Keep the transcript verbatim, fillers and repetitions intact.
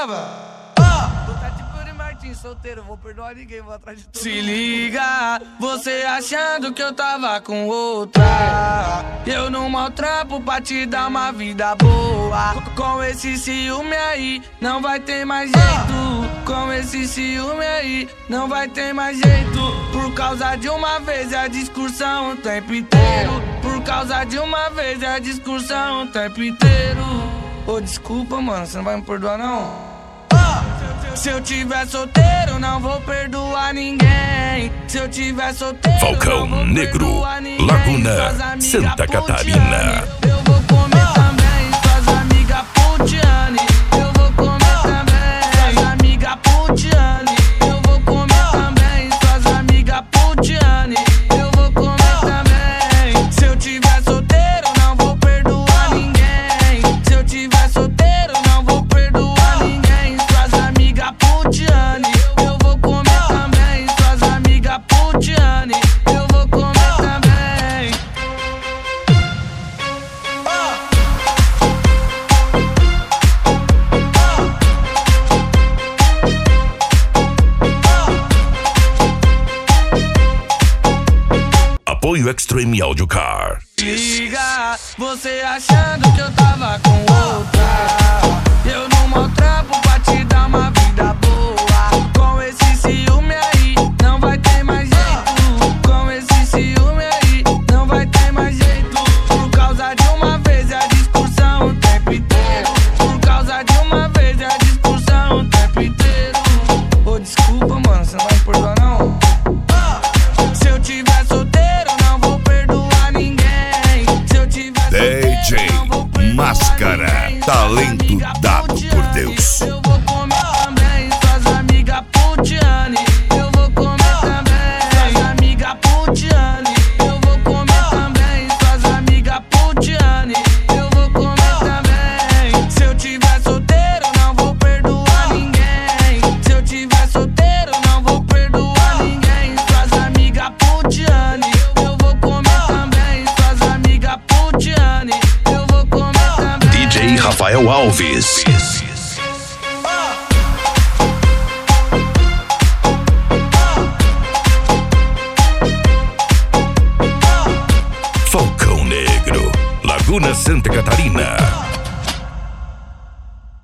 grava. Vou tá tipo de Martins, solteiro, vou perdoar ninguém, vou atrás de todo Se mundo. liga, você achando que eu tava com outra. Eu não maltrapo pra te dar uma vida boa. Com esse ciúme aí, não vai ter mais jeito. Com esse ciúme aí, não vai ter mais jeito. Por causa de uma vez é a discussão o tempo inteiro. Por causa de uma vez é a discussão o tempo inteiro. Ô, desculpa, mano, você não vai me perdoar, não? Se eu tiver solteiro, não vou perdoar ninguém. Se eu tiver solteiro, Falcão não vou Negro, perdoar ninguém. Laguna, Santa Catarina. Eu vou comer também suas amigas Putiane. Eu vou comer também suas amigas Putiane. Eu vou comer também suas amigas Putiane. Eu vou comer também. Se eu tiver solteiro, não vou perdoar ninguém. Se eu tiver solteiro, não vou perdoar ninguém. Suas amigas Putiane. Eu vou comer também suas amigas Putiane. Eu vou comer também. Apoio Extreme Audio Car. Liga, você achando que eu tava com outra. Eu não maltrapo pra te dar uma vida boa. Com esse ciúme aí, não vai ter mais jeito. Com esse ciúme aí, não vai ter mais jeito. Por causa de uma vez é a discussão o tempo inteiro. Por causa de uma vez é a discussão o tempo inteiro. Ô, desculpa, mano, você não vai me perdoar, não? Se eu tiver solteiro, não vou perdoar ninguém. Se eu tiver solteiro, D J não vou perdoar Máscara, ninguém. talento Suas amigas dado por Putiane. Deus. Eu vou comer também suas amigas Putiane. Eu vou comer também suas amigas Putiane. Eu vou comer também suas amigas Putiane. Eu vou comer também. Se eu tiver solteiro, não vou perdoar ninguém. Se eu tiver solteiro, não vou perdoar ninguém. Suas amigas Putiane. Eu vou comer também suas amigas Putiane. Eu vou comer também. D J Rafael Alves.